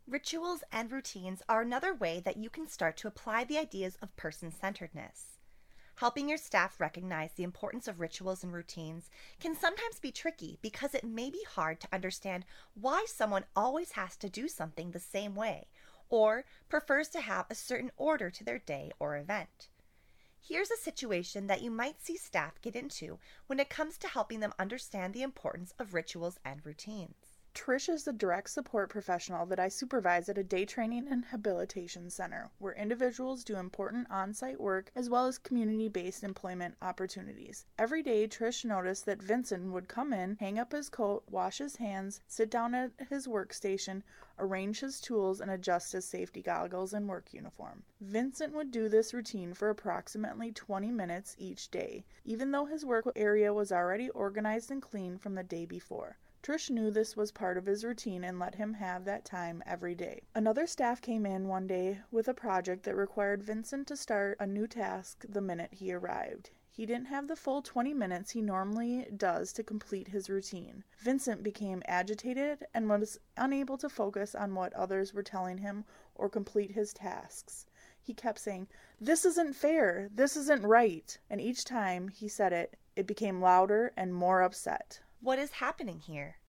Rituals and routines are another way that you can start to apply the ideas of person centeredness. Helping your staff recognize the importance of rituals and routines can sometimes be tricky because it may be hard to understand why someone always has to do something the same way or prefers to have a certain order to their day or event. Here's a situation that you might see staff get into when it comes to helping them understand the importance of rituals and routines. Trish is the direct support professional that I supervise at a day training and habilitation center, where individuals do important on-site work as well as community-based employment opportunities. Every day, Trish noticed that Vincent would come in, hang up his coat, wash his hands, sit down at his workstation, arrange his tools, and adjust his safety goggles and work uniform. Vincent would do this routine for approximately 20 minutes each day, even though his work area was already organized and clean from the day before. Trish knew this was part of his routine and let him have that time every day. Another staff came in one day with a project that required Vincent to start a new task the minute he arrived. He didn't have the full 20 minutes he normally does to complete his routine. Vincent became agitated and was unable to focus on what others were telling him or complete his tasks. He kept saying, "This isn't fair, this isn't right," and each time he said it, it became louder and more upset. What is happening here?